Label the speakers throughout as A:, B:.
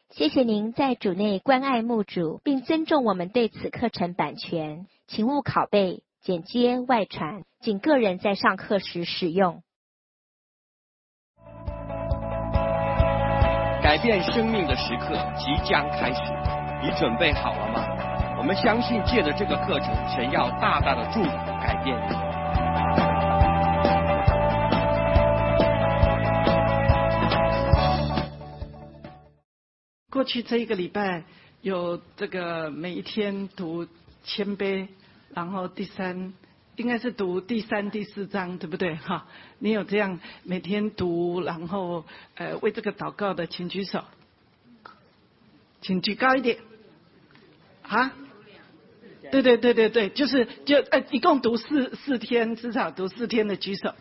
A: 谢谢您在主内关爱牧主，并尊重我们对此课程版权，请勿拷贝、剪接、外传，仅个人在上课时使用。
B: 改变生命的时刻即将开始，你准备好了吗？我们相信借着这个课程，神要大大的祝福改变你。
C: 过去这一个礼拜有这个每一天读谦卑，然后应该是读第3、第4章，对不对？哈，你有这样每天读，然后为这个祷告的，请举手，请举高一点。啊？对，一共读四天，至少读4天的举手。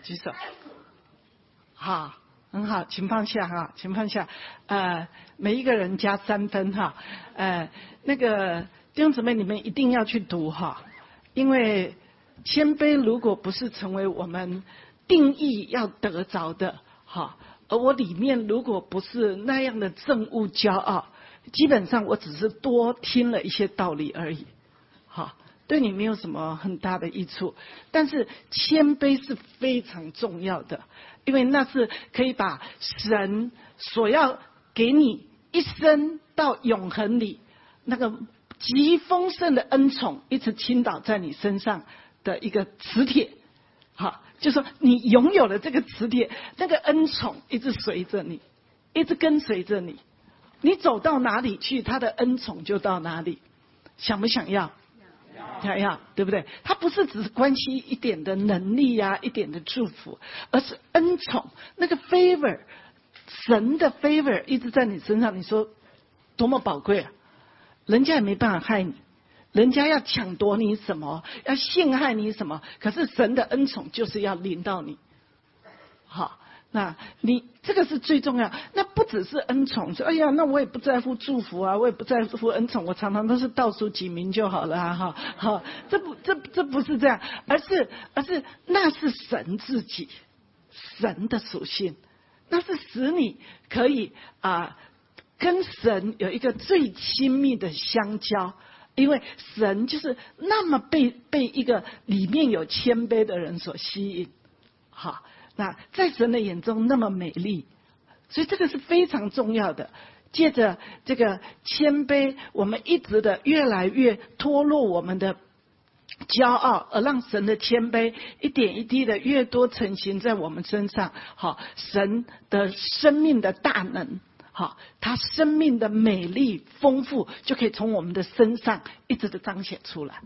C: 好，很好，请放下哈，请放下。每一个人加3分哈。那个弟兄姊妹，你们一定要去读哈，因为谦卑如果不是成为我们定义要得着的哈，而我里面如果不是那样的憎恶骄傲，基本上我只是多听了一些道理而已，好，对你没有什么很大的益处。但是谦卑是非常重要的，因为那是可以把神所要给你一生到永恒里那个极丰盛的恩宠一直倾倒在你身上的一个磁铁。好，就说你拥有了这个磁铁，那个恩宠一直随着你，一直跟随着你，你走到哪里去，他的恩宠就到哪里。想不想要？想要，对不对？它不是只是关系一点的能力啊，一点的祝福，而是恩宠，那个 favor， 神的 favor 一直在你身上，你说多么宝贵啊！人家也没办法害你，人家要抢夺你什么，要陷害你什么，可是神的恩宠就是要临到你。好，那你这个是最重要。那不只是恩宠，说哎呀，那我也不在乎祝福啊，我也不在乎恩宠，我常常都是倒数几名就好了啊，哈，好，这不是这样，而是那是神自己，神的属性，那是使你可以跟神有一个最亲密的相交，因为神就是那么被一个里面有谦卑的人所吸引，好。那在神的眼中那么美丽，所以这个是非常重要的。借着这个谦卑，我们一直的越来越脱落我们的骄傲，而让神的谦卑一点一滴的越多成型在我们身上。好，神的生命的大能，好，他生命的美丽丰富，就可以从我们的身上一直的彰显出来。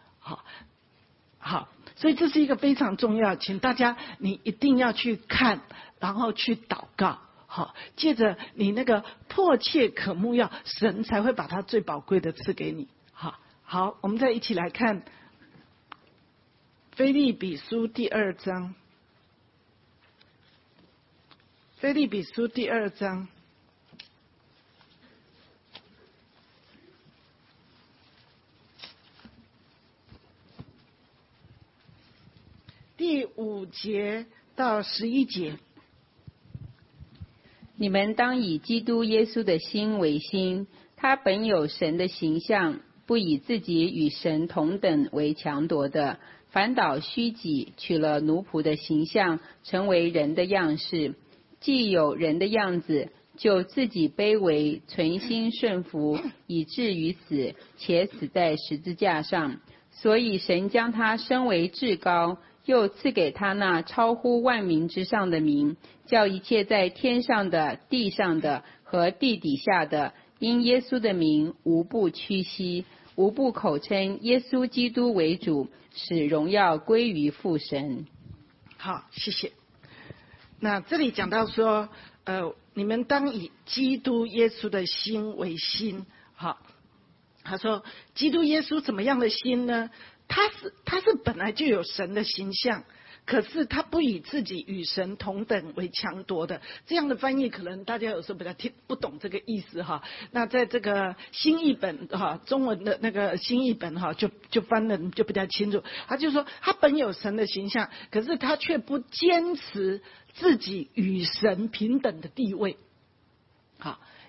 C: 好，所以这是一个非常重要，请大家你一定要去看，然后去祷告。好，借着你那个迫切渴慕要，神才会把他最宝贵的赐给你。好，我们再一起来看腓立比书第2章。腓立比书第2章。第5节到11节，
D: 你们当以基督耶稣的心为心，他本有神的形象，不以自己与神同等为强夺的，反倒虚己，取了奴仆的形象，成为人的样式。既有人的样子，就自己卑微，存心顺服，以至于死，且死在十字架上。所以神将他升为至高，又赐给他那超乎万民之上的名，叫一切在天上的、地上的和地底下的，因耶稣的名无不屈膝，无不口称耶稣基督为主，使荣耀归于父神。
C: 好，谢谢。那这里讲到说，你们当以基督耶稣的心为心。好，他说基督耶稣怎么样的心呢？他是本来就有神的形象，可是他不以自己与神同等为强夺的。这样的翻译可能大家有时候比较听不懂这个意思哈。那在这个新译本哈，中文的那个新译本哈，就翻的就比较清楚。他就说他本有神的形象，可是他却不坚持自己与神平等的地位。好，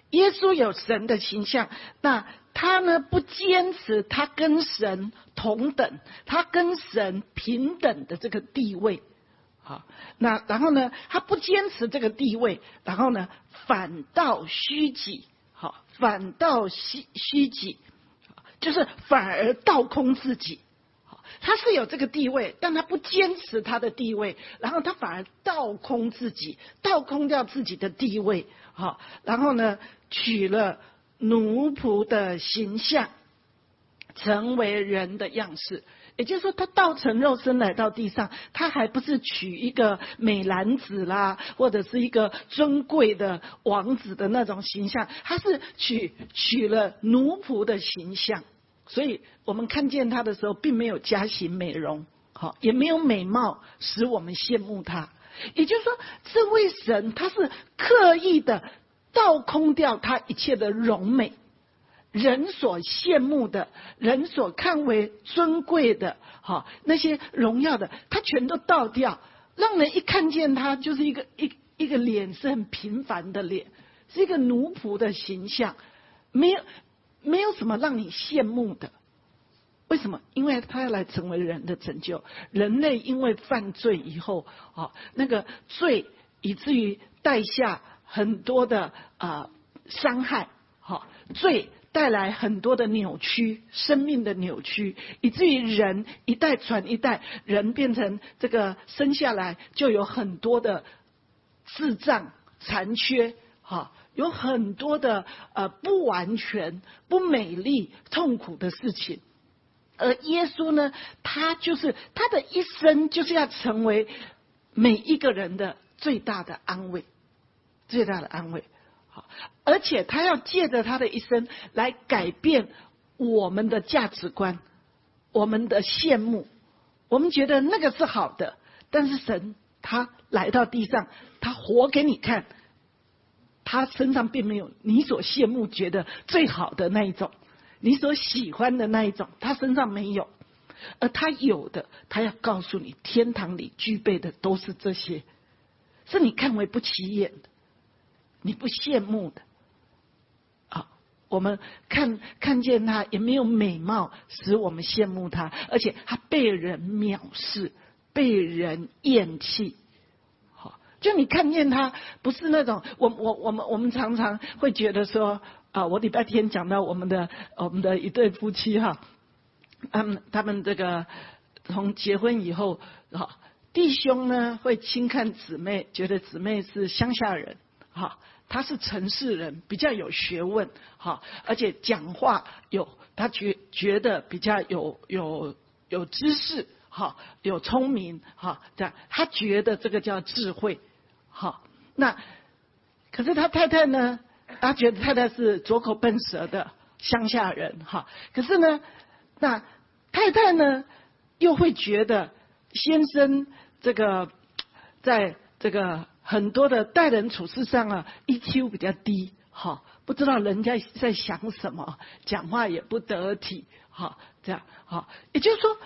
C: 耶稣有神的形象，那他呢不坚持他跟神同等，他跟神平等的这个地位。好，那然后呢，他不坚持这个地位，然后呢，反倒虚己，好，反倒虚己，就是反而倒空自己。他是有这个地位，但他不坚持他的地位，然后他反而倒空自己，倒空掉自己的地位，好，然后呢，取了奴仆的形象，成为人的样式。也就是说，他道成肉身来到地上，他还不是取一个美男子啦，或者是一个尊贵的王子的那种形象，他是取了奴仆的形象。所以我们看见他的时候，并没有加行美容，好，也没有美貌使我们羡慕他。也就是说，这位神他是刻意的倒空掉他一切的荣美。人所羡慕的，人所看为尊贵的，那些荣耀的，他全都倒掉，让人一看见他就是一个脸是很平凡的脸，是一个奴仆的形象，没有什么让你羡慕的。为什么？因为他要来成为人的拯救。人类因为犯罪以后，那个罪以至于带下很多的伤害，罪带来很多的扭曲，生命的扭曲，以至于人一代传一代，人变成这个生下来就有很多的智障残缺，有很多的不完全、不美丽、痛苦的事情。而耶稣呢，他的一生就是要成为每一个人的最大的安慰，最大的安慰。而且他要借着他的一生来改变我们的价值观，我们的羡慕。我们觉得那个是好的，但是神他来到地上，他活给你看，他身上并没有你所羡慕觉得最好的那一种，你所喜欢的那一种，他身上没有。而他有的，他要告诉你，天堂里具备的都是这些，是你看为不起眼的，你不羡慕的。我们看见他也没有美貌使我们羡慕他，而且他被人藐视，被人厌弃。就你看见他不是那种，我们常常会觉得说，我礼拜天讲到我们的一对夫妻他们这个从结婚以后，弟兄呢会轻看姊妹，觉得姊妹是乡下人，他是城市人，比较有学问，而且讲话他觉得比较有知识，有聪明，这样他觉得这个叫智慧。那可是他太太呢，他觉得太太是拙口笨舌的乡下人，可是呢，那太太呢又会觉得先生这个在这个很多的待人处事上EQ 比较低，不知道人家在想什么，讲话也不得体，这样，也就是说，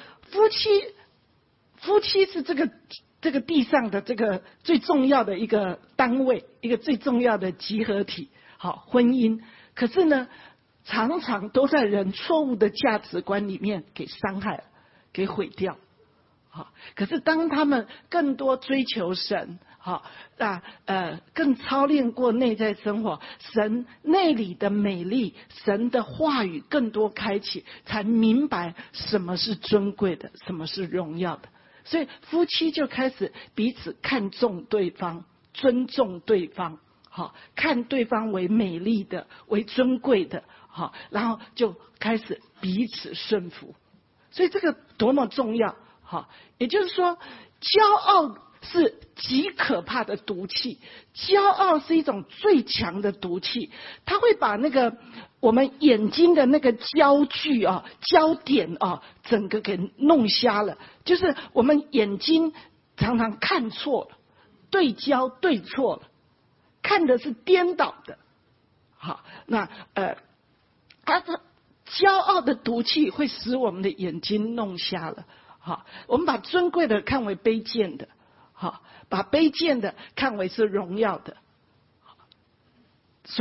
C: 夫妻是这个地上的这个最重要的一个单位，一个最重要的集合体，婚姻。可是呢，常常都在人错误的价值观里面给伤害了，给毁掉。可是当他们更多追求神，更操练过内在生活，神内里的美丽，神的话语更多开启，才明白什么是尊贵的，什么是荣耀的。所以夫妻就开始彼此看重对方，尊重对方，看对方为美丽的，为尊贵的，然后就开始彼此顺服。所以这个多么重要。也就是说，骄傲是极可怕的毒气，骄傲是一种最强的毒气，它会把那个我们眼睛的那个焦距焦点整个给弄瞎了。就是我们眼睛常常看错了，对焦对错了，看的是颠倒的。那它的骄傲的毒气会使我们的眼睛弄瞎了。我们把尊贵的看为卑贱的，把卑贱的看为是荣耀的。所以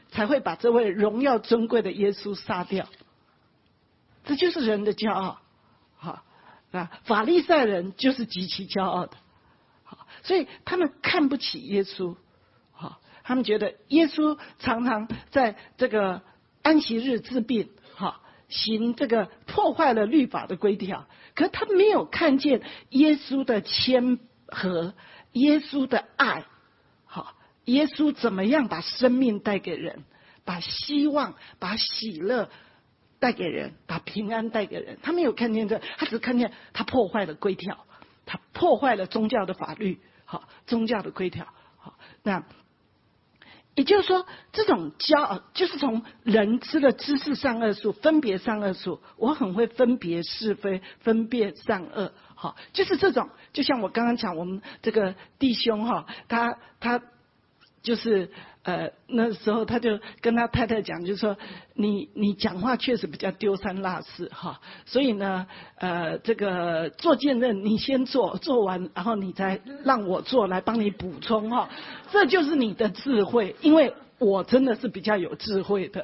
C: 才会把这位荣耀尊贵的耶稣杀掉。这就是人的骄傲。好，那法利赛人就是极其骄傲的。好，所以他们看不起耶稣。好，他们觉得耶稣常常在这个安息日治病，好，行这个破坏了律法的规条，可是他没有看见耶稣的谦和，耶稣的爱。好，耶稣怎么样把生命带给人，把希望，把喜乐带给人，把平安带给人。他没有看见这，他只看见他破坏了规条，他破坏了宗教的法律，好，宗教的规条。好，那也就是说，这种骄傲就是从人吃了知识善恶树，分别善恶树，我很会分别是非，分辨善恶。好，就是这种，就像我刚刚讲，我们这个弟兄哈，他就是那时候他就跟他太太讲，就是说你讲话确实比较丢三落四哈，所以呢这个做见证你先做完，然后你再让我做来帮你补充哈，这就是你的智慧，因为我真的是比较有智慧的。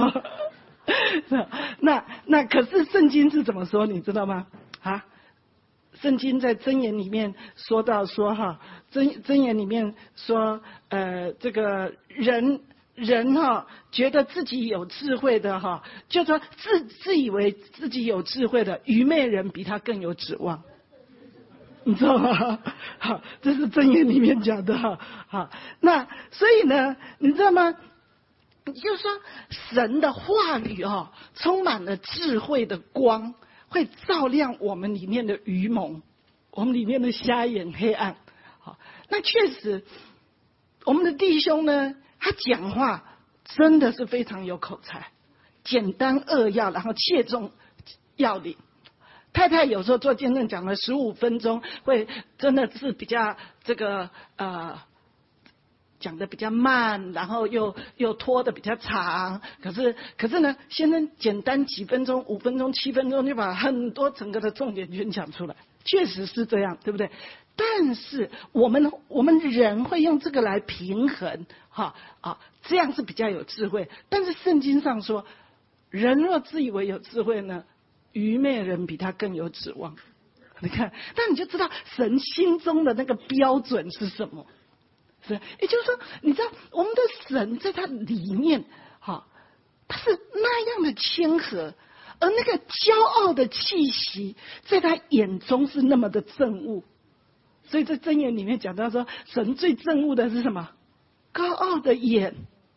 C: 那可是圣经是怎么说你知道吗？啊？圣经在箴言里面说到说哈，箴言里面说这个人哈觉得自己有智慧的哈，就说自以为自己有智慧的愚昧人比他更有指望，你知道吗？好，这是箴言里面讲的哈。好，那所以呢，你知道吗？就是说神的话语哦，充满了智慧的光，会照亮我们里面的愚蒙，我们里面的瞎眼黑暗。好，那确实我们的弟兄呢，他讲话真的是非常有口才，简单扼要，然后切中要领。太太有时候做见证讲了15分钟，会真的是比较这个讲的比较慢，然后又拖的比较长，可是呢，先生简单几分钟，5分钟、7分钟就把很多整个的重点全讲出来，确实是这样，对不对？但是我们人会用这个来平衡，这样是比较有智慧。但是圣经上说，人若自以为有智慧呢，愚昧人比他更有指望。你看，那你就知道神心中的那个标准是什么。是，也就是说，你知道我们的神在他里面，他是那样的谦和，而那个骄傲的气息，在他眼中是那么的憎恶。所以在箴言里面讲到说，神最憎恶的是什么？高傲的眼。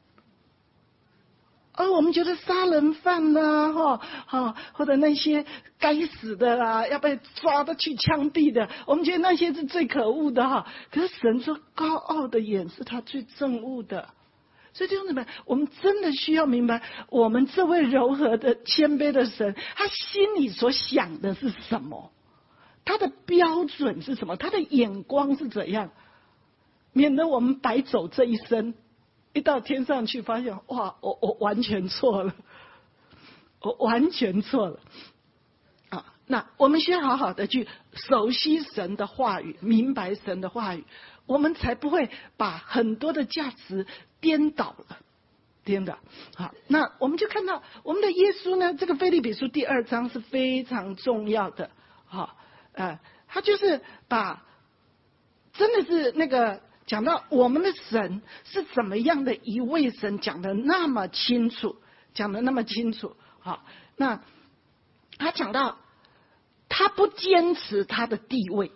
C: 而我们觉得杀人犯啦，或者那些该死的啦，要被抓的去枪毙的，我们觉得那些是最可恶的哈。可是神说，高傲的眼是他最憎恶的。所以弟兄姊妹，我们真的需要明白，我们这位柔和的谦卑的神，他心里所想的是什么，他的标准是什么，他的眼光是怎样，免得我们白走这一生。一到天上去，发现哇，我完全错了，我完全错了啊！那我们需要好好的去熟悉神的话语，明白神的话语，我们才不会把很多的价值颠倒了。好，那我们就看到我们的耶稣呢，这个腓立比书第2章是非常重要的。好，他就是把真的是那个。讲到我们的神是怎么样的一位神，讲得那么清楚，好，那他讲到他不坚持他的地位，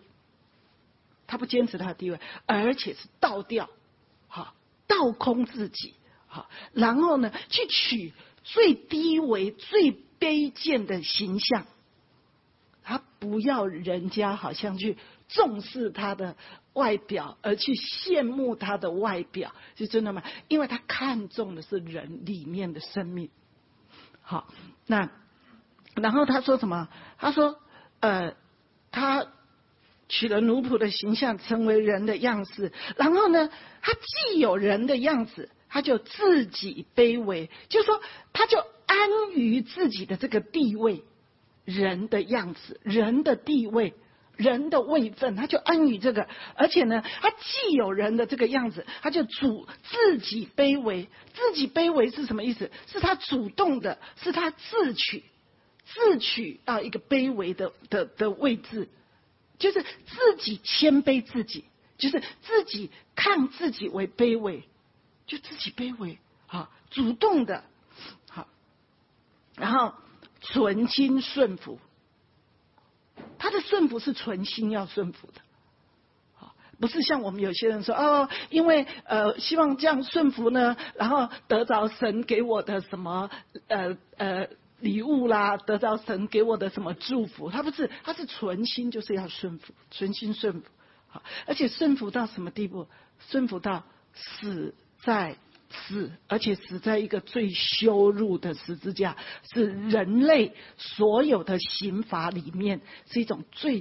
C: 而且是倒掉，倒空自己，然后呢去取最低微最卑贱的形象，他不要人家好像去重视他的外表，而去羡慕他的外表，是真的吗？因为他看重的是人里面的生命。好，那然后他说什么？他说他取了奴仆的形象，成为人的样式。然后呢，他既有人的样子，他就自己卑微，就是说他就安于自己的这个地位，人的样子，人的地位。 人的位分，他就安于这个，而且呢，他既有人的这个样子，他就自己卑微。自己卑微是什么意思？是他主动的，是他自取到一个卑微的位置，就是自己谦卑自己，就是自己看自己为卑微，就自己卑微啊，主动的，好，然后存心顺服。他的顺服是存心要顺服的，不是像我们有些人说因为希望这样顺服呢，然后得着神给我的什么礼物啦，得着神给我的什么祝福。他不是，他是存心就是要顺服，存心顺服，而且顺服到什么地步？顺服到死，而且死在一个最羞辱的十字架，是人类所有的刑罚里面是一种最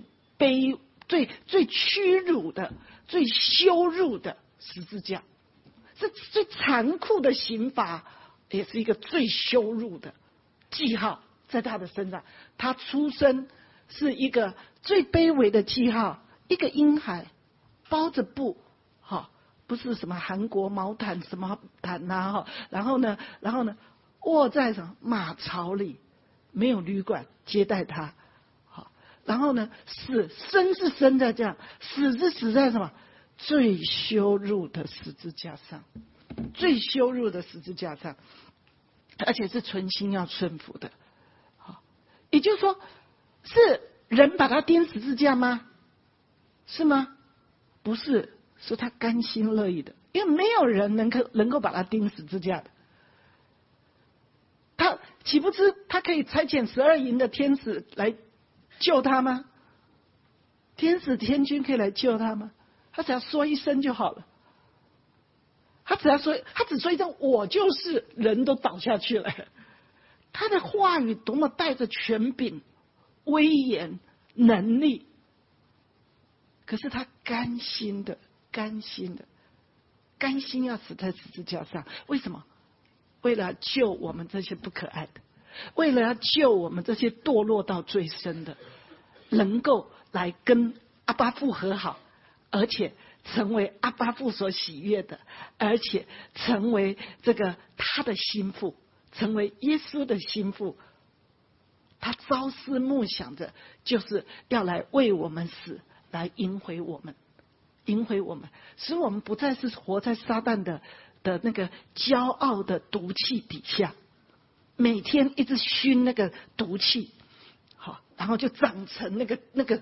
C: 屈辱的、最羞辱的十字架，是最残酷的刑罚，也是一个最羞辱的记号在他的身上。他出生是一个最卑微的记号，一个婴孩包着布，不是什么韩国毛毯什么毯啊，然后呢卧在什么马槽里，没有旅馆接待他，然后呢生是生在这样，死是死在什么最羞辱的十字架上，最羞辱的十字架上，而且是存心要顺服的。也就是说，是人把他钉十字架吗？是吗？不是。是他甘心乐意的，因为没有人能够把他钉十字架的。他岂不知他可以差遣12营的天使来救他吗？天使天军可以来救他吗？他只要说一声就好了。他只说一声，我就是人都倒下去了。他的话语多么带着权柄、威严、能力，可是他甘心要死在十字架上。为什么？为了救我们这些不可爱的，为了要救我们这些堕落到最深的，能够来跟阿爸父和好，而且成为阿爸父所喜悦的，而且成为这个他的心腹，成为耶稣的心腹。他朝思暮想着，就是要来为我们死，来赢回我们，使我们不再是活在撒旦的那个骄傲的毒气底下，每天一直熏那个毒气，好，然后就长成那个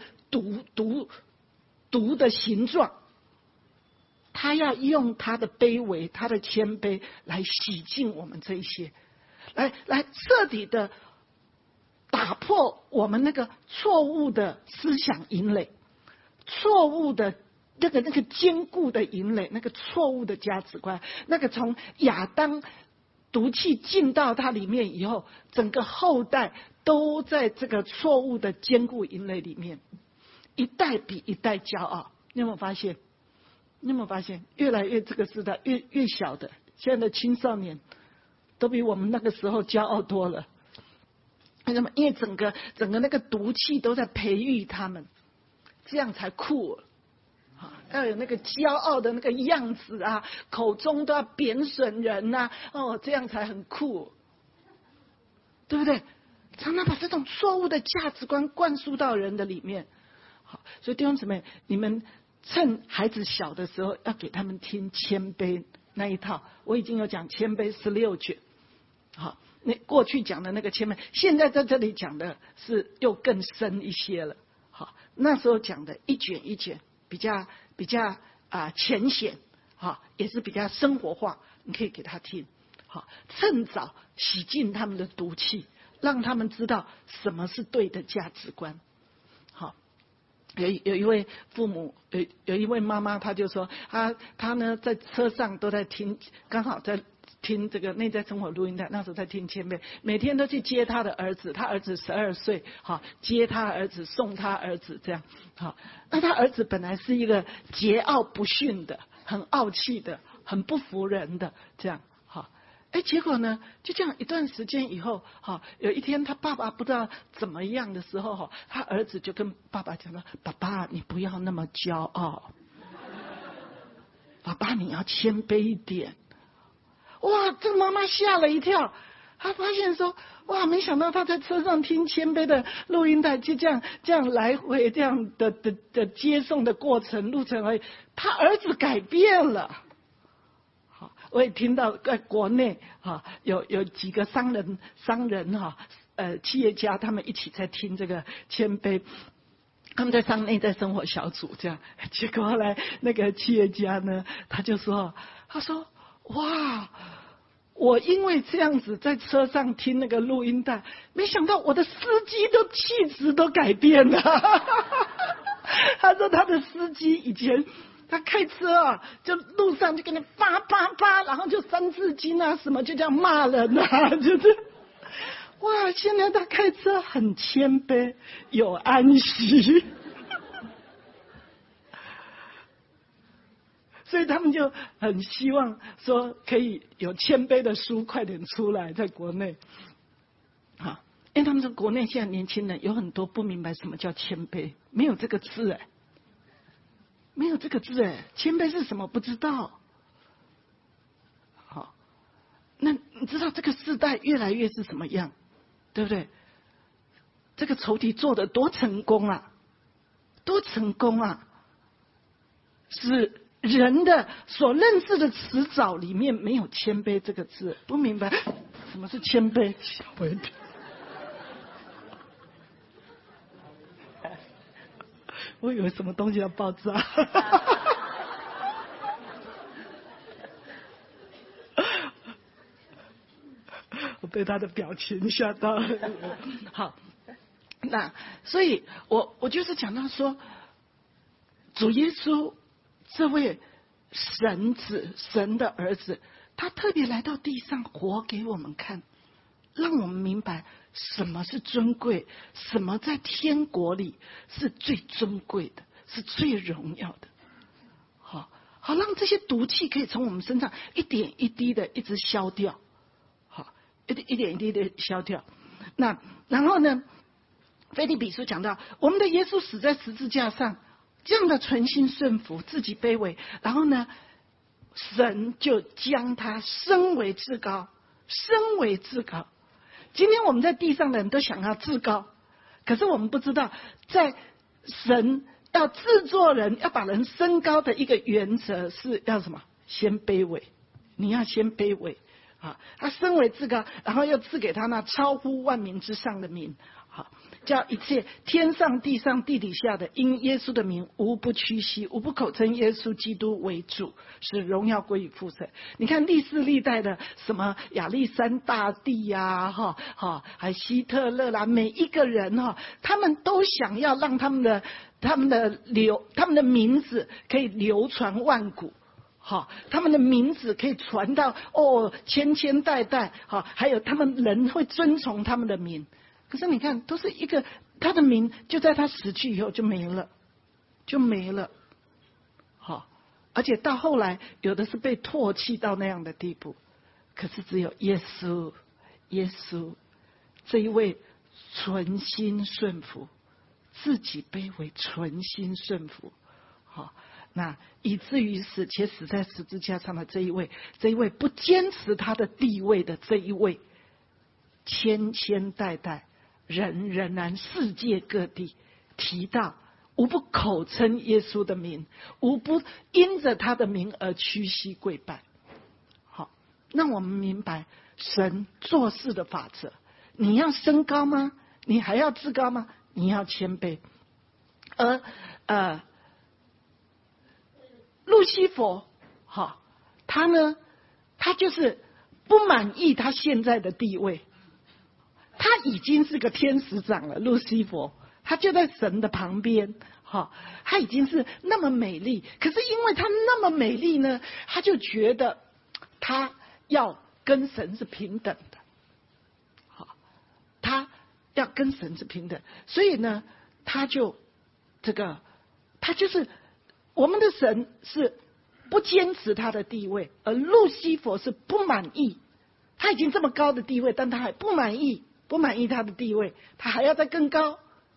C: 毒的形状。他要用他的卑微、他的谦卑来洗净我们这一些，来彻底的打破我们那个错误的思想营垒，错误的那个坚固的营垒，那个错误的价值观，那个从亚当毒气进到他里面以后，整个后代都在这个错误的坚固营垒里面，一代比一代骄傲。你有没有发现？越来越这个时代越小的，现在的青少年都比我们那个时候骄傲多了。为什么？因为整个那个毒气都在培育他们，这样才酷。要有那个骄傲的那个样子啊，口中都要贬损人啊，这样才很酷，对不对？常常把这种错误的价值观灌输到人的里面。好，所以弟兄姊妹，你们趁孩子小的时候，要给他们听谦卑那一套。我已经有讲谦卑16卷，好，那过去讲的那个谦卑，现在在这里讲的是又更深一些了。好，那时候讲的一卷一卷，比较浅显，也是比较生活化，你可以给他听。好，趁早洗净他们的毒气，让他们知道什么是对的价值观。好，有一位父母，有一位妈妈，她就说，她呢在车上都在听，刚好在听这个内在生活录音带，那时候在听谦卑，每天都去接他的儿子，他儿子12岁，好，接他儿子，送他儿子，这样，好，那他儿子本来是一个桀骜不驯的，很傲气的，很不服人的，这样，好， 结果呢，就这样一段时间以后，有一天他爸爸不知道怎么样的时候，他儿子就跟爸爸讲了：“爸爸，你不要那么骄傲，爸爸你要谦卑一点。”哇，这个妈妈吓了一跳，她发现说：“哇，没想到他在车上听谦卑的录音带，就这样来回这样的接送的过程路程而已，他儿子改变了。”我也听到在国内有几个商人企业家，他们一起在听这个谦卑，他们在上内在生活小组这样，结果后来那个企业家呢，他说哇，我因为这样子在车上听那个录音带，没想到我的司机都气质都改变了。他说他的司机以前他开车就路上就跟你叭叭叭，然后就三字经什么就这样骂人就是哇，现在他开车很谦卑，有安息。所以他们就很希望说可以有谦卑的书快点出来，在国内。因为他们说国内现在年轻人有很多不明白什么叫谦卑，没有这个字没有这个字谦卑是什么不知道。好，那你知道这个世代越来越是什么样，对不对？这个仇敌做得多成功多成功是人的所认识的词藻里面没有谦卑这个字，不明白什么是谦卑，吓我一跳。我以为什么东西要爆炸。我被他的表情吓到。好，那所以我就是讲到说，主耶稣这位神子，神的儿子，他特别来到地上活给我们看，让我们明白什么是尊贵，什么在天国里是最尊贵的，是最荣耀的。好让这些毒气可以从我们身上一点一滴的一直消掉，一点一滴的消掉。那然后呢，腓立比书讲到，我们的耶稣死在十字架上，这样的存心顺服，自己卑微，然后呢，神就将他升为至高，升为至高。今天我们在地上的人都想要至高，可是我们不知道，在神要制作人，要把人升高的一个原则是要什么？先卑微，你要先卑微他升为至高，然后又赐给他那超乎万民之上的名，叫一切天上地上地底下的因耶稣的名无不屈膝，无不口称耶稣基督为主，使荣耀归于父神。你看历世历代的什么亚历山大帝还希特勒啦，每一个人他们都想要让他们的名字可以流传万古。他们的名字可以传到千千代代，还有他们人会遵从他们的名。可是你看，都是一个他的名，就在他死去以后就没了，而且到后来有的是被唾弃到那样的地步。可是只有耶稣这一位存心顺服，自己卑微，存心顺服，那以至于死在十字架上的这一位不坚持他的地位的这一位，千千代代人仍然世界各地提到，无不口称耶稣的名，无不因着他的名而屈膝跪拜。好，让我们明白神做事的法则。你要升高吗？你还要至高吗？你要谦卑。而路西弗他呢，他就是不满意他现在的地位，他已经是个天使长了。路西弗他就在神的旁边，他已经是那么美丽，可是因为他那么美丽呢，他就觉得他要跟神是平等的，他要跟神是平等，所以呢，他就是我们的神是不坚持他的地位，而路西弗是不满意他已经这么高的地位，但他还不满意他的地位，他还要再更高，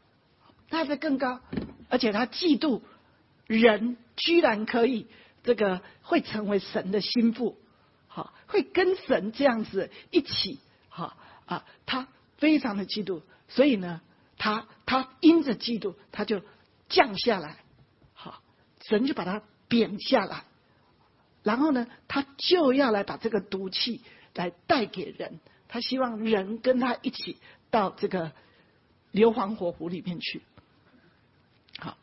C: 而且他嫉妒人居然可以会成为神的心腹，好，会跟神这样子一起，他非常的嫉妒，所以呢，他因着嫉妒，他就降下来，好，神就把他贬下来，然后呢，他就要来把这个毒气来带给人，他希望人跟他一起到这个硫磺火湖里面去。好，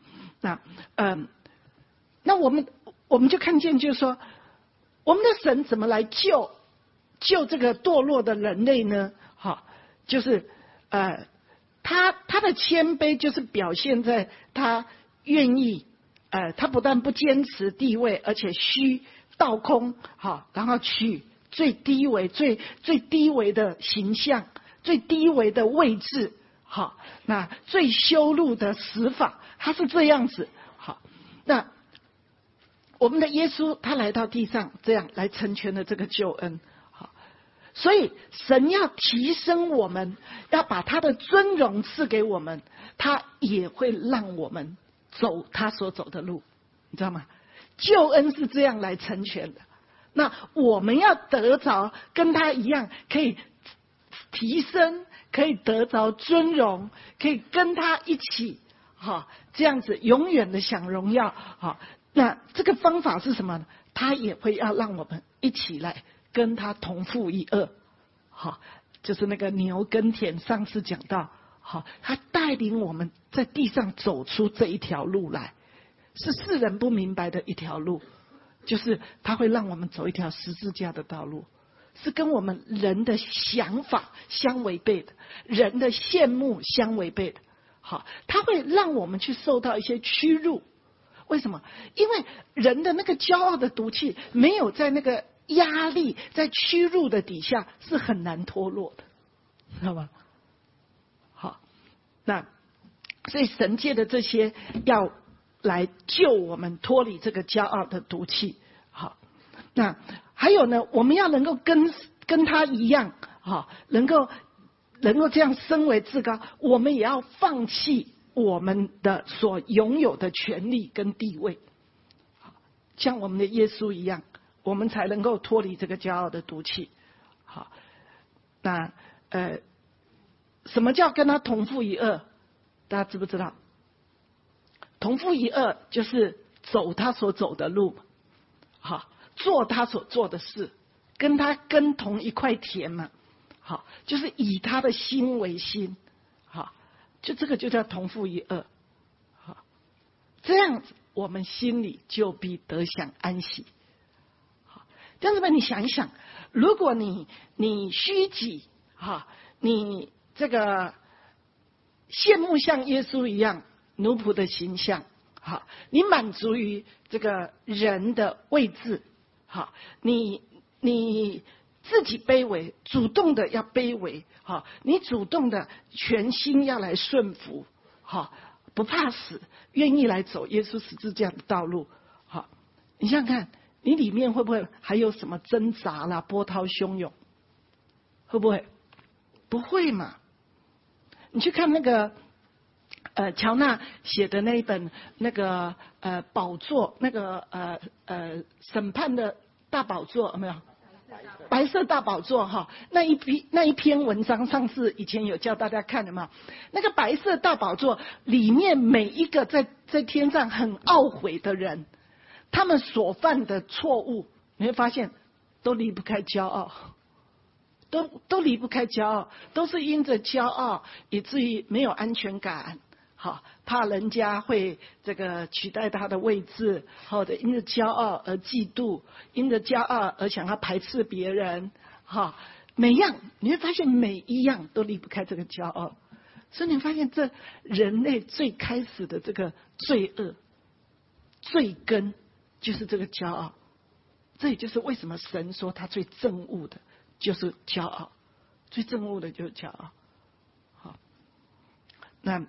C: 那我们就看见，就是说，我们的神怎么来救这个堕落的人类呢？好，就是他的谦卑就是表现在他愿意，他不但不坚持地位，而且虚倒空，好，然后取最低微的形象，最低微的位置，好，那最羞辱的死法，他是这样子。好，那我们的耶稣他来到地上，这样来成全了这个救恩。好，所以神要提升我们，要把他的尊荣赐给我们，他也会让我们走他所走的路，你知道吗？救恩是这样来成全的。那我们要得着跟他一样，可以提升，可以得着尊荣，可以跟他一起，这样子永远的享荣耀。那这个方法是什么呢？他也会要让我们一起来跟他同负一轭。就是那个牛耕田，上次讲到，他带领我们在地上走出这一条路来，是世人不明白的一条路，就是他会让我们走一条十字架的道路，是跟我们人的想法相违背的，人的羡慕相违背的。他会让我们去受到一些屈辱。为什么？因为人的那个骄傲的毒气，没有在那个压力、在屈辱的底下，是很难脱落的，知道吗？好，那所以神界的这些要来救我们脱离这个骄傲的毒气。好，那还有呢，我们要能够跟他一样，能够这样升为至高，我们也要放弃我们的所拥有的权利跟地位，像我们的耶稣一样，我们才能够脱离这个骄傲的毒气。好，那什么叫跟他同负一轭？大家知不知道？同负一轭就是走他所走的路，好，做他所做的事，跟他跟同一块田嘛。好，就是以他的心为心，好，就这个就叫同负一轭。好，这样子我们心里就必得享安息。好，这样子吧，你想一想，如果你虚己，你这个羡慕像耶稣一样奴仆的形象，好，你满足于这个人的位置，好，你自己卑微，主动的要卑微，你主动的全心要来顺服，不怕死，愿意来走耶稣十字架的道路。你想想看，你里面会不会还有什么挣扎啦、波涛汹涌？会不会？不会嘛。你去看那个乔纳写的那一本那个宝座，那个审判的大宝座，有没有？白色大宝座那一篇文章，上次以前有叫大家看的嘛。那个白色大宝座里面每一个在天上很懊悔的人，他们所犯的错误，你会发现都离不开骄傲，都离不开骄傲，都是因着骄傲以至于没有安全感，怕人家会这个取代他的位置，或者因着骄傲而嫉妒，因着骄傲而想要排斥别人，每样你会发现每一样都离不开这个骄傲。所以你发现这人类最开始的这个罪恶罪根就是这个骄傲。这也就是为什么神说他最憎恶的就是骄傲，最憎恶的就是骄傲。好，那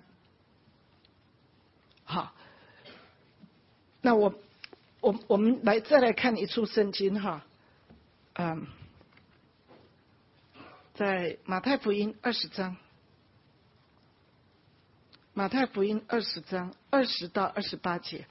C: 好，那我们再来看一处圣经哈， 在马太福音20章，马太福音20章20到28节。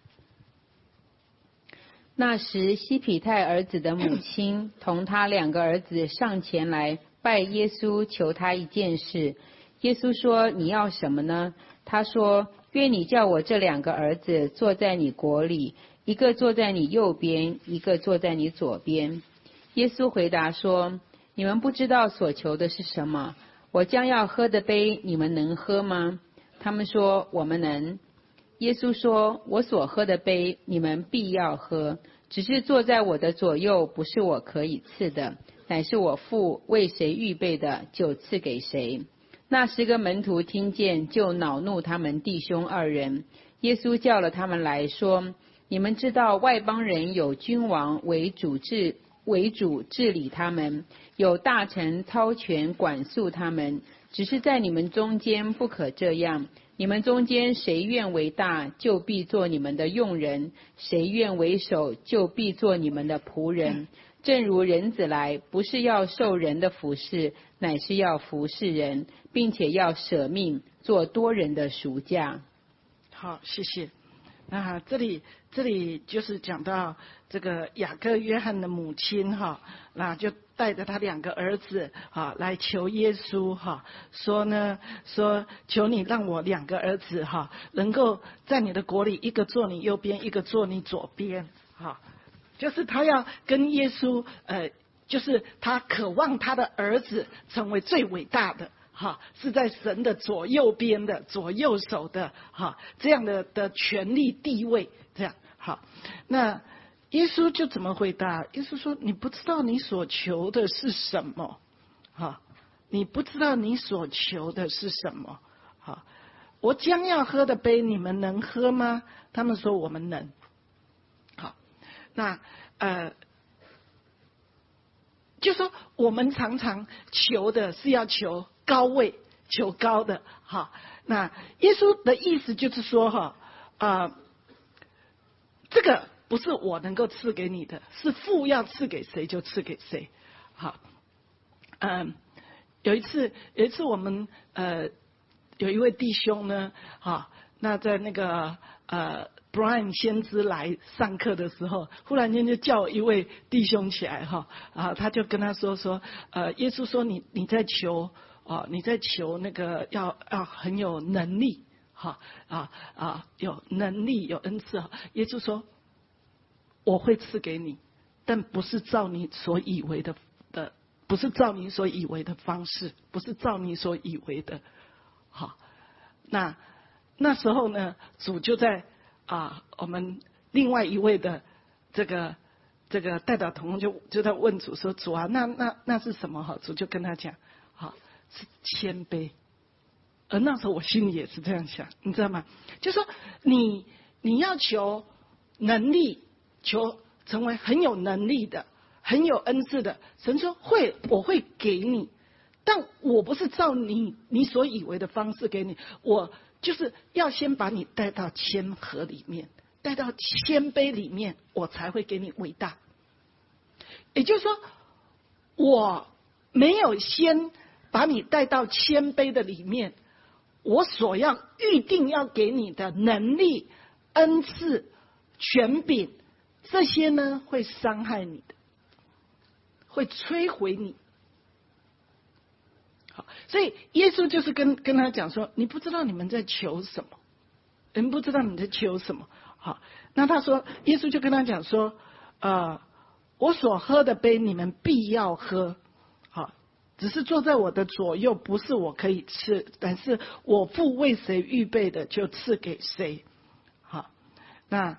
D: 那时，西庇太儿子的母亲同他2个儿子上前来拜耶稣，求他一件事。耶稣说：“你要什么呢？”他说：“愿你叫我这2个儿子坐在你国里，一个坐在你右边，一个坐在你左边。”耶稣回答说：“你们不知道所求的是什么。我将要喝的杯，你们能喝吗？”他们说：“我们能。”耶稣说：“我所喝的杯，你们必要喝，只是坐在我的左右，不是我可以赐的，乃是我父为谁预备的，就赐给谁。”那10个门徒听见，就恼怒他们弟兄2人。耶稣叫了他们来说：“你们知道外邦人有君王为主治理他们，有大臣操权管束他们，只是在你们中间不可这样。你们中间谁愿为大，就必做你们的用人；谁愿为首，就必做你们的仆人。正如人子来，不是要受人的服侍，乃是要服侍人，并且要舍命做多人的赎价。”
C: 好，谢谢。那这里就是讲到这个雅各约翰的母亲哈，那就带着他2个儿子来求耶稣说求你让我2个儿子能够在你的国里，一个坐你右边，一个坐你左边就是他要跟耶稣就是他渴望他的儿子成为最伟大的是在神的左右边的左右手的这样的权力地位，这样好。那耶稣就怎么回答？耶稣说：“你不知道你所求的是什么，你不知道你所求的是什么。我将要喝的杯，你们能喝吗？”他们说：“我们能。”好，那就说我们常常求的是要求高位，求高的那耶稣的意思就是说这个不是我能够赐给你的，是父要赐给谁就赐给谁。有一次我们有一位弟兄呢那在那个Brian 先知来上课的时候，忽然间就叫一位弟兄起来他就跟他说耶稣说你在求那个要很有能力有能力有恩赐耶稣说我会赐给你，但不是照你所以为的不是照你所以为的方式，不是照你所以为的那时候呢，主就在我们另外一位的这个代表同工就在问主说：“主啊，那是什么？”主就跟他讲是谦卑。而那时候我心里也是这样想，你知道吗？就说你要求能力，求成为很有能力的、很有恩赐的，神说我会给你，但我不是照你所以为的方式给你，我就是要先把你带到谦和里面，带到谦卑里面，我才会给你伟大。也就是说，我没有先把你带到谦卑的里面，我所要预定要给你的能力、恩赐、权柄，这些呢会伤害你的，会摧毁你。好，所以耶稣就是跟他讲说：“你不知道你们在求什么，你们不知道你在求什么。”好，那他说，耶稣就跟他讲说：“我所喝的杯，你们必要喝。好，只是坐在我的左右，不是我可以吃，但是我父为谁预备的，就赐给谁。”好，那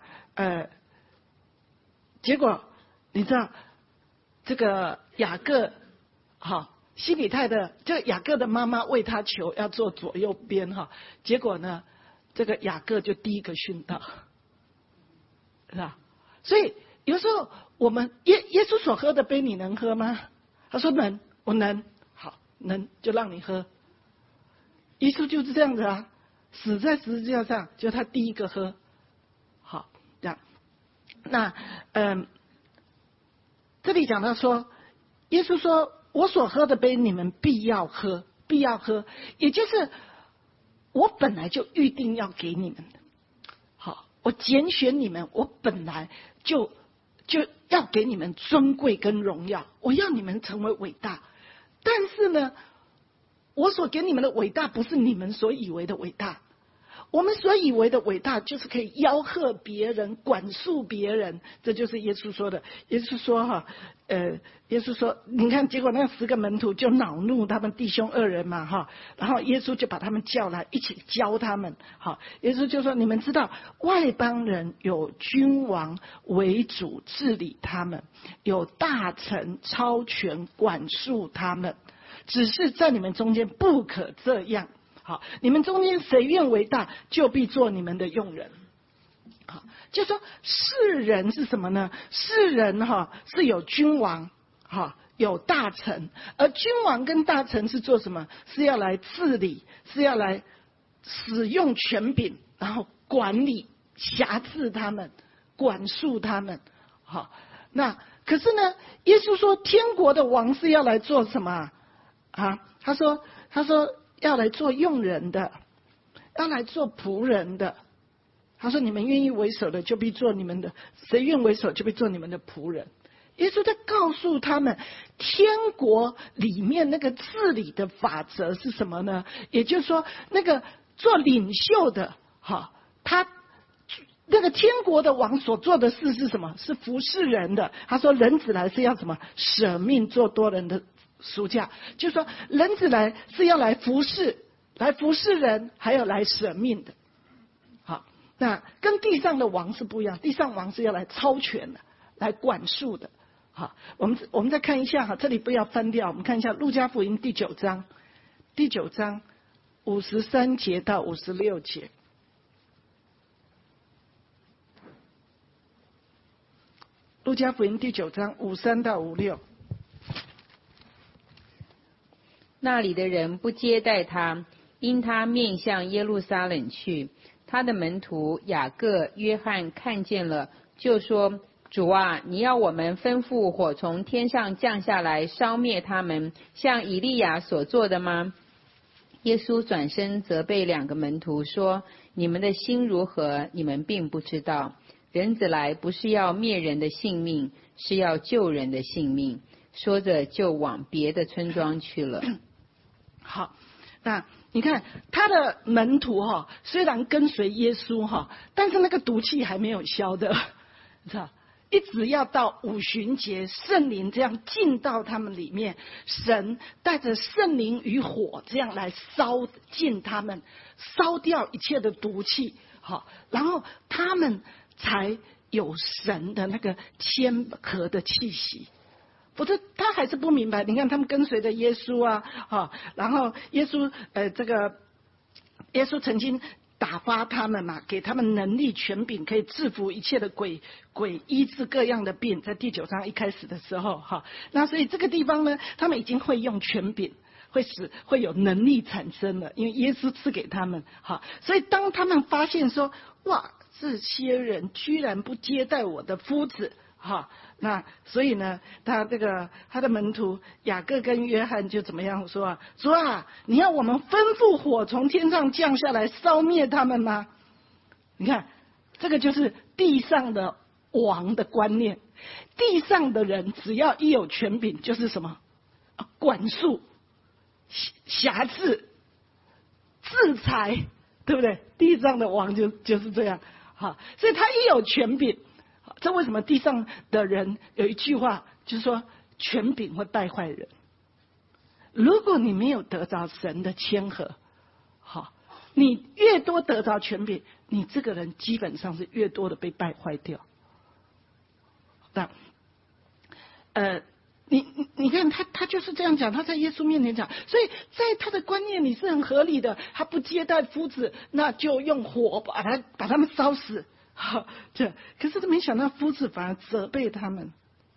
C: 结果你知道这个雅各西比泰的这雅各的妈妈为他求要坐左右边结果呢，这个雅各就第一个殉道，是吧？所以有时候我们耶稣所喝的杯你能喝吗？他说能，我能。好，能就让你喝。耶稣就是这样子死在十字架上，就他第一个喝。好，这样。那这里讲到说，耶稣说我所喝的杯你们必要喝，必要喝，也就是我本来就预定要给你们的。好，我拣选你们，我本来就要给你们尊贵跟荣耀，我要你们成为伟大。但是呢，我所给你们的伟大不是你们所以为的伟大。我们所以为的伟大就是可以吆喝别人，管束别人，这就是耶稣说的。耶稣说耶稣说，你看，结果那10个门徒就恼怒他们弟兄2人嘛然后耶稣就把他们叫来一起教他们。耶稣就说，你们知道外邦人有君王为主治理他们，有大臣超权管束他们，只是在你们中间不可这样。好，你们中间谁愿为大，就必做你们的用人。好，就说世人是什么呢？世人是有君王，有大臣，而君王跟大臣是做什么？是要来治理，是要来使用权柄，然后管理、辖制他们，管束他们。好，那可是呢，耶稣说天国的王是要来做什么啊？他说要来做用人的，要来做仆人的。他说你们愿意为首的就必做你们的，谁愿为首就必做你们的仆人。耶稣在告诉他们，天国里面那个治理的法则是什么呢？也就是说，那个做领袖的他那个天国的王所做的事是什么？是服侍人的。他说人子来是要什么？舍命做多人的赎价。就是说人子来是要来服侍人，还有来舍命的。好，那跟地上的王是不一样，地上王是要来超权的，来管束的。好，我们再看一下这里不要翻掉，我们看一下路加福音第9章53节到56节。路加福音第9章53到56。
D: 那里的人不接待他，因他面向耶路撒冷去。他的门徒雅各、约翰看见了，就说：主啊，你要我们吩咐火从天上降下来烧灭他们，像以利亚所做的吗？耶稣转身责备2个门徒说：你们的心如何，你们并不知道。人子来不是要灭人的性命，是要救人的性命。说着就往别的村庄去了。
C: 好，那你看他的门徒虽然跟随耶稣但是那个毒气还没有消的，你知道，一直要到五旬节，圣灵这样进到他们里面，神带着圣灵与火这样来烧尽他们，烧掉一切的毒气，然后他们才有神的那个谦和的气息。否则他还是不明白。你看他们跟随着耶稣然后耶稣耶稣曾经打发他们嘛，给他们能力权柄，可以制服一切的鬼，医治各样的病，在第9章一开始的时候那所以这个地方呢，他们已经会用权柄，会有能力产生了，因为耶稣赐给他们所以当他们发现说，哇，这些人居然不接待我的夫子那所以呢，他的门徒雅各跟约翰就怎么样说啊？主啊，你要我们吩咐火从天上降下来烧灭他们吗？你看，这个就是地上的王的观念。地上的人只要一有权柄，就是什么？管束、辖制、制裁，对不对？地上的王就是这样所以他一有权柄。这为什么地上的人有一句话，就是说权柄会败坏人。如果你没有得着神的谦和，你越多得着权柄，你这个人基本上是越多的被败坏掉。那你看他就是这样讲，他在耶稣面前讲，所以在他的观念里是很合理的。他不接待夫子，那就用火把他们烧死。可是没想到夫子反而责备他们。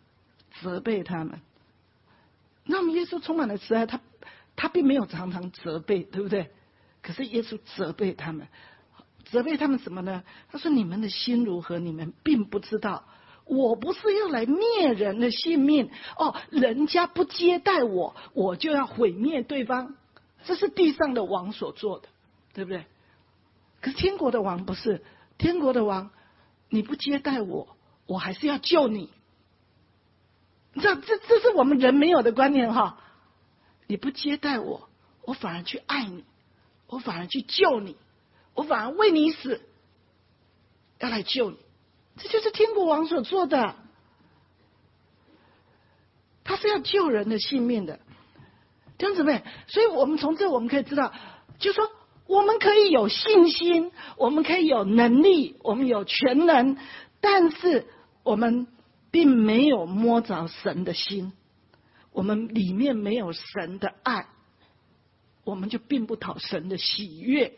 C: 那我们耶稣充满了慈爱，他并没有常常责备，对不对？可是耶稣责备他们什么呢？他说你们的心如何，你们并不知道。 我不是要来灭人的性命哦，人家不接待我，我就要毁灭对方。这是地上的王所做的，对不对？可是天国的王不是，天国的王，你不接待我，我还是要救你。你知道，这是我们人没有的观念哈。你不接待我，我反而去爱你，我反而去救你，我反而为你死，要来救你。这就是天国王所做的，他是要救人的性命的，弟兄姊妹。所以我们从这我们可以知道，就是说我们可以有信心，我们可以有能力，我们有全能，但是我们并没有摸着神的心，我们里面没有神的爱，我们就并不讨神的喜悦，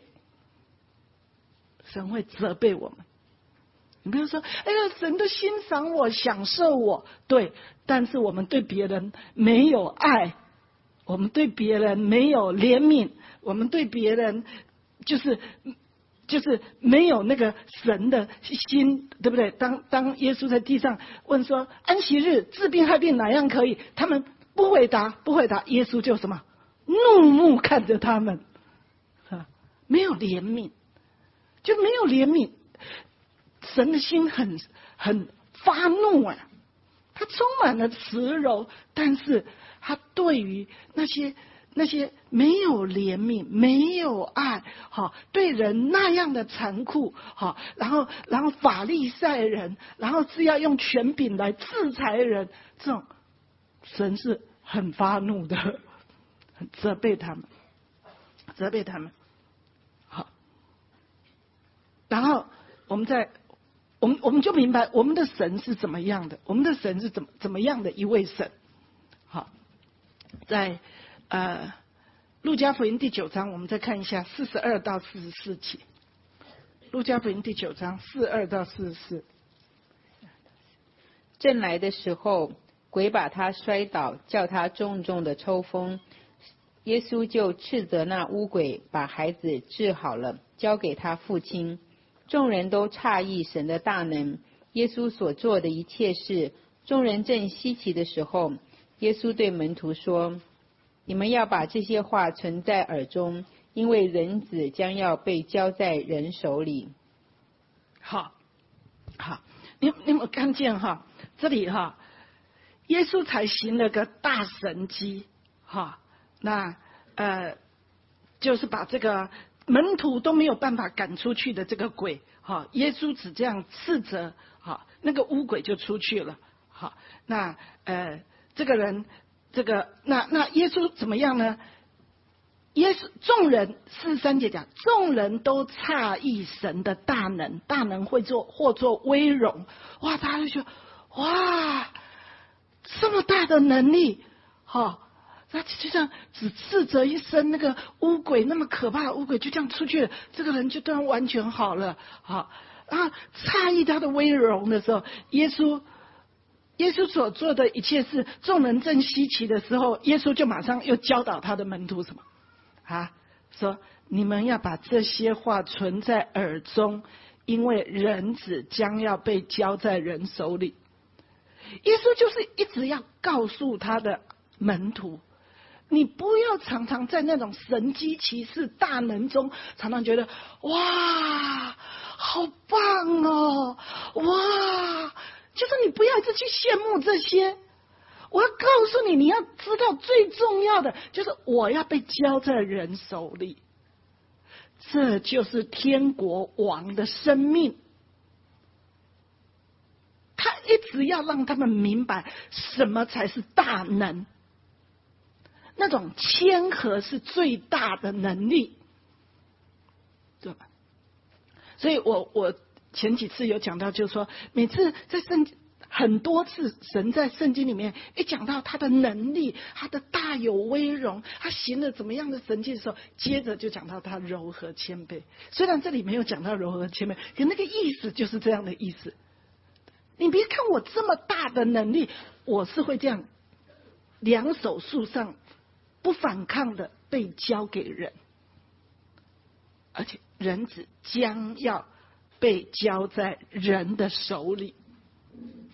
C: 神会责备我们。你不要说，哎呀，神都欣赏我，享受我，对，但是我们对别人没有爱，我们对别人没有怜悯，我们对别人就是没有那个神的心，对不对？当耶稣在地上问说，安息日治病害病哪样可以？他们不回答，耶稣就什么？怒目看着他们，没有怜悯，就没有怜悯。神的心很发怒啊，他充满了慈柔，但是他对于那些没有怜悯、没有爱，对人那样的残酷，然后法利赛人，然后是要用权柄来制裁人，这种神是很发怒的，很责备他们。好，然后我们就明白我们的神是怎么样的，我们的神是怎么样的一位神。好，在路加福音第9章，我们再看一下42到44节。路加福音第9章42到44。
D: 正来的时候，鬼把他摔倒，叫他重重的抽风。耶稣就斥责那污鬼，把孩子治好了，交给他父亲。众人都诧异神的大能，耶稣所做的一切事。众人正稀奇的时候，耶稣对门徒说，你们要把这些话存在耳中，因为人子将要被交在人手里。
C: 好，你有没有看见哈？这里哈，耶稣才行了个大神迹哈，那就是把这个门徒都没有办法赶出去的这个鬼，耶稣只这样斥责，那个污鬼就出去了。好，那这个人，那耶稣怎么样呢？众人43节讲，众人都诧异神的大能，大能或作威荣。哇，大家就觉得哇，这么大的能力，那就这样只斥责一声，那个污鬼那么可怕的污鬼就这样出去了，这个人就突然完全好了。好，然后诧异他的威荣的时候，耶稣所做的一切事，众人正稀奇的时候，耶稣就马上又教导他的门徒什么说你们要把这些话存在耳中，因为人子将要被交在人手里。耶稣就是一直要告诉他的门徒，你不要常常在那种神迹奇事大能中常常觉得哇好棒哦，哇，就是你不要一直去羡慕这些。我要告诉你，你要知道最重要的就是我要被交在人手里，这就是天国王的生命。他一直要让他们明白什么才是大能，那种谦和是最大的能力，对吧？所以我前几次有讲到，就是说每次在很多次神在圣经里面一讲到他的能力，他的大有威荣，他行了怎么样的神迹的时候，接着就讲到他柔和谦卑。虽然这里没有讲到柔和谦卑，可那个意思就是这样的意思。你别看我这么大的能力，我是会这样两手束上，不反抗的被交给人，而且人子将要被交在人的手里。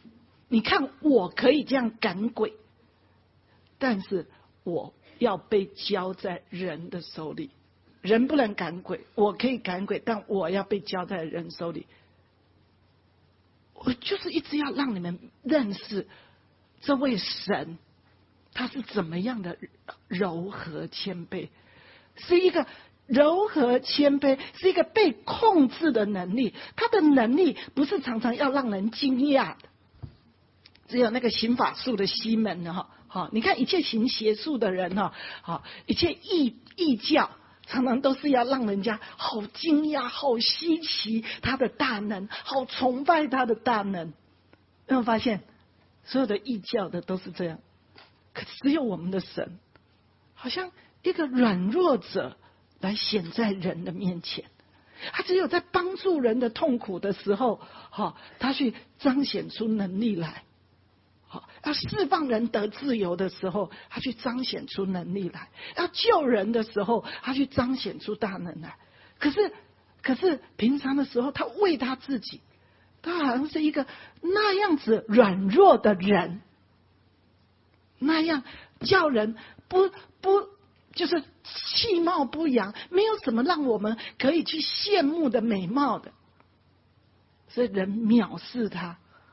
C: 你看我可以这样赶鬼，但是我要被交在人的手里。人不能赶鬼，我可以赶鬼，但我要被交在人手里。我就是一直要让你们认识这位神，他是怎么样的柔和谦卑，是一个柔和谦卑，是一个被控制的能力。他的能力不是常常要让人惊讶的。只有那个行法术的西门呢，你看一切行邪术的人一切异教常常都是要让人家好惊讶、好稀奇他的大能，好崇拜他的大能。有没有发现，所有的异教的都是这样？可只有我们的神，好像一个软弱者来显在人的面前。他只有在帮助人的痛苦的时候，他去彰显出能力来。要释放人得自由的时候，他去彰显出能力来；要救人的时候，他去彰显出大能来。可是平常的时候，他为他自己，他好像是一个那样子软弱的人，那样叫人不就是其貌不扬，没有什么让我们可以去羡慕的美貌的，所以人藐视他。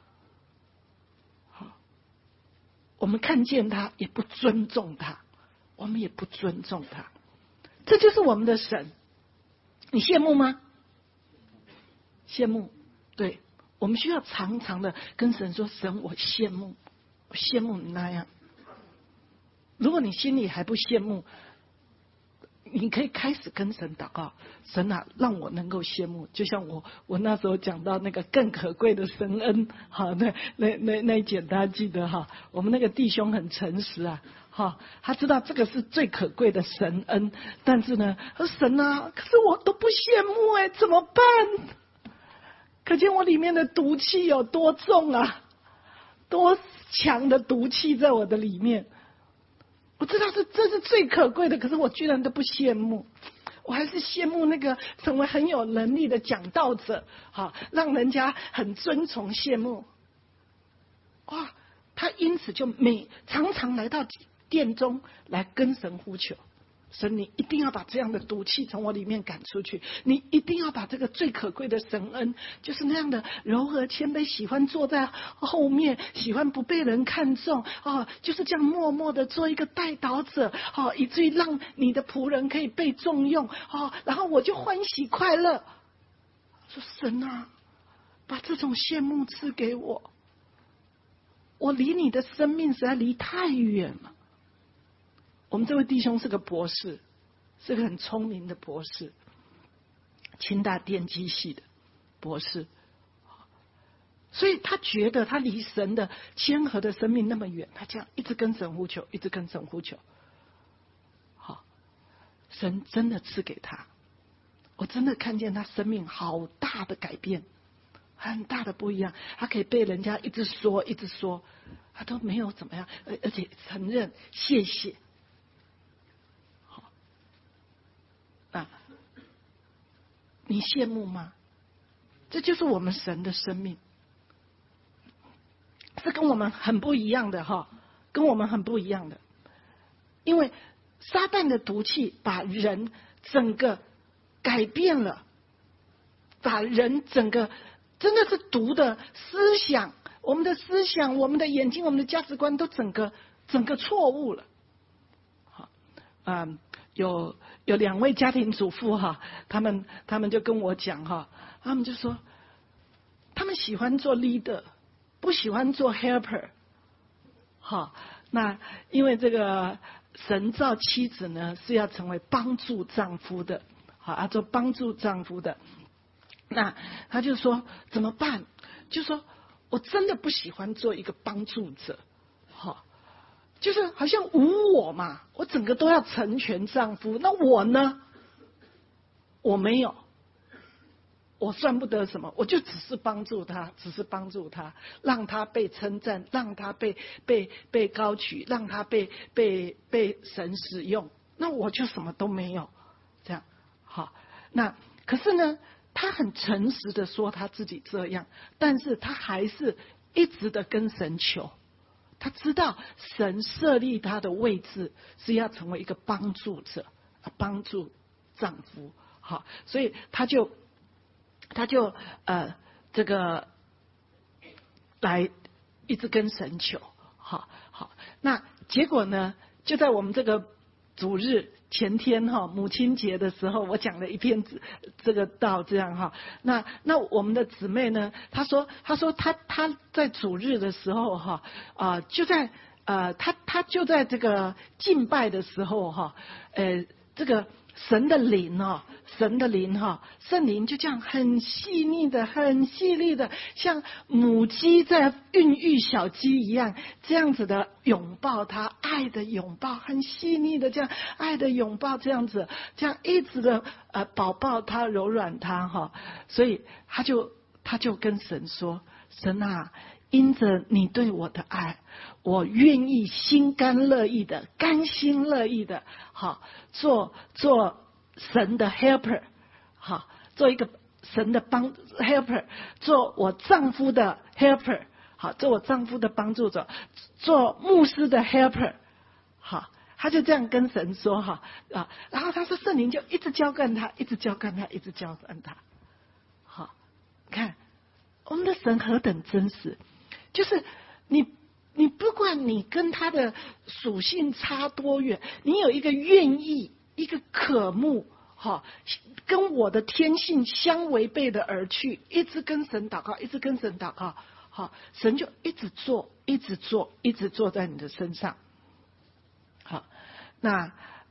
C: 我们看见他也不尊重他，我们也不尊重他。这就是我们的神，你羡慕吗？羡慕。对，我们需要常常的跟神说，神我羡慕，我羡慕你那样。如果你心里还不羡慕，你可以开始跟神祷告，神啊，让我能够羡慕。就像我那时候讲到那个更可贵的神恩，好，那一简大家记得哈，我们那个弟兄很诚实啊，哈，他知道这个是最可贵的神恩，但是呢，神啊，可是我都不羡慕怎么办？可见我里面的毒气有多重啊，多强的毒气在我的里面。我知道这是最可贵的，可是我居然都不羡慕，我还是羡慕那个成为很有能力的讲道者，让人家很尊崇羡慕。哇，他因此就常常来到殿中来跟神呼求，神你一定要把这样的毒气从我里面赶出去，你一定要把这个最可贵的神恩，就是那样的柔和谦卑，喜欢坐在后面，喜欢不被人看重，就是这样默默的做一个代祷者，以至于让你的仆人可以被重用，然后我就欢喜快乐。说神啊，把这种羡慕赐给我，我离你的生命实在离太远了。我们这位弟兄是个博士，是个很聪明的博士，清大电机系的博士，所以他觉得他离神的谦和的生命那么远，他这样一直跟神呼求，一直跟神呼求。好，神真的赐给他，我真的看见他生命好大的改变，很大的不一样。他可以被人家一直说一直说，他都没有怎么样，而且承认谢谢。你羡慕吗？这就是我们神的生命，是跟我们很不一样的跟我们很不一样的。因为撒旦的毒气把人整个改变了，把人整个真的是毒的思想，我们的思想，我们的眼睛，我们的价值观都整个错误了。有2位家庭主妇他们就跟我讲他们就说他们喜欢做 leader， 不喜欢做 helper。那因为这个神造妻子呢是要成为帮助丈夫的，要做帮助丈夫的。那他就说怎么办？就说我真的不喜欢做一个帮助者，就是好像无我嘛，我整个都要成全丈夫，那我呢？我没有，我算不得什么，我就只是帮助他，让他被称赞，让他被高举，让他被神使用，那我就什么都没有，这样好。那可是呢，他很诚实的说他自己这样，但是他还是一直的跟神求，他知道神设立他的位置是要成为一个帮助者，帮助丈夫。好，所以他就这个来一直跟神求。好，那结果呢，就在我们这个主日前天母亲节的时候，我讲了一篇这个道这样哈。那我们的姊妹呢，她说她在主日的时候就在她就在这个敬拜的时候这个神的灵圣灵就这样很细腻的像母鸡在孕育小鸡一样，这样子的拥抱它，爱的拥抱，很细腻的这样爱的拥抱，这样子，这样一直的抱抱它，柔软它所以他就跟神说，神啊，因着你对我的爱，我愿意心甘乐意的甘心乐意的做神的 helper， 做一个神的helper， 做我丈夫的 helper， 做我丈夫的帮助者，做牧师的 helper。 他就这样跟神说然后他说圣灵就一直浇灌他，看我们的神何等真实，就是你不管你跟他的属性差多远，你有一个愿意，一个渴慕跟我的天性相违背的而去，一直跟神祷告，神就一直做在你的身上。那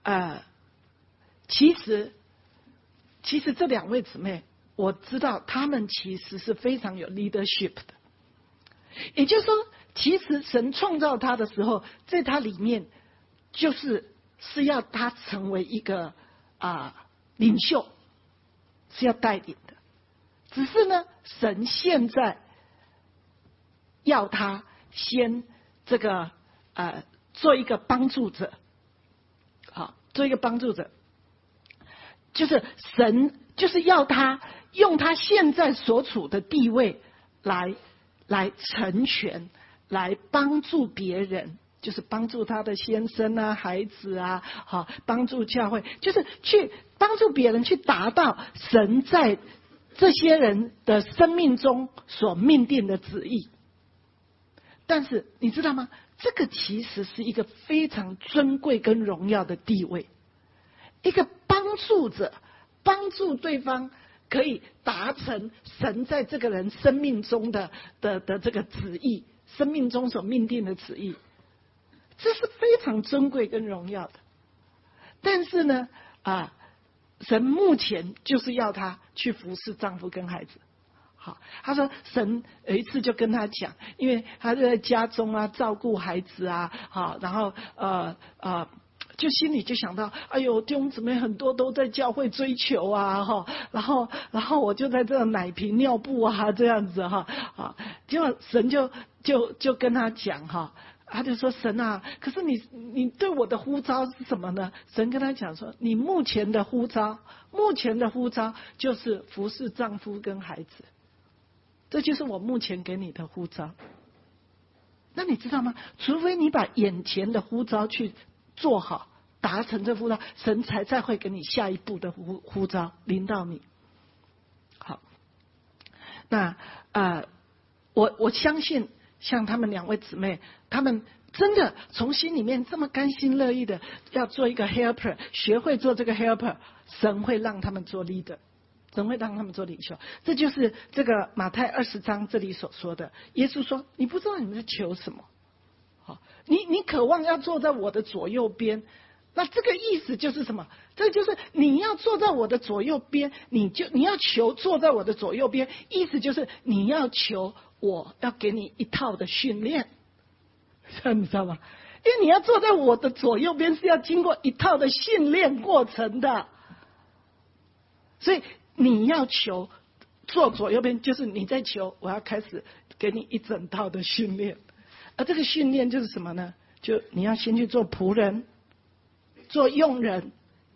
C: 其实这两位姊妹，我知道她们其实是非常有 leadership 的，也就是说，其实神创造她的时候，在她里面是要她成为一个领袖，是要带领的。只是呢，神现在要她先这个做一个帮助者。做一个帮助者，就是神就是要他用他现在所处的地位来成全，来帮助别人，就是帮助他的先生啊、孩子啊，帮助教会，就是去帮助别人，去达到神在这些人的生命中所命定的旨意。但是你知道吗？这个其实是一个非常尊贵跟荣耀的地位，一个帮助者，帮助对方可以达成神在这个人生命中的这个旨意，生命中所命定的旨意，这是非常尊贵跟荣耀的。但是呢，神目前就是要他去服侍丈夫跟孩子。他说神有一次就跟他讲，因为他就在家中照顾孩子然后就心里就想到，哎呦，弟兄姊妹很多都在教会追求然后我就在这奶瓶尿布这样子结果神就跟他讲他就说神啊，可是你对我的呼召是什么呢？神跟他讲说，你目前的呼召就是服侍丈夫跟孩子，这就是我目前给你的呼召。那你知道吗？除非你把眼前的呼召去做好，达成这呼召，神才会给你下一步的呼召临到你。好，那我相信像他们两位姊妹，他们真的从心里面这么甘心乐意的要做一个 helper， 学会做这个 helper， 神会让他们做 leader，神会让他们做领袖。这就是这个马太20章这里所说的。耶稣说，你不知道你们在求什么，你渴望要坐在我的左右边，那这个意思就是什么？这就是你要坐在我的左右边，你要求坐在我的左右边，意思就是你要求我要给你一套的训练，你知道吗？因为你要坐在我的左右边是要经过一套的训练过程的，所以你要求坐左右边，就是你在求我要开始给你一整套的训练。而这个训练就是什么呢？就你要先去做仆人，做用人，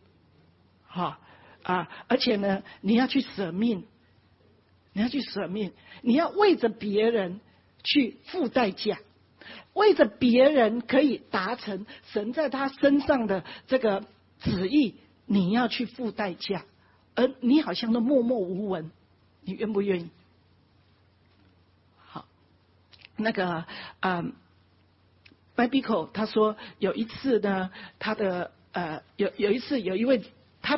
C: 而且呢，你要去舍命，你要为着别人去付代价，为着别人可以达成神在他身上的这个旨意，你要去付代价，而你好像都默默无闻，你愿不愿意？好，那个Michael 他说有一次呢，他的有一次有一位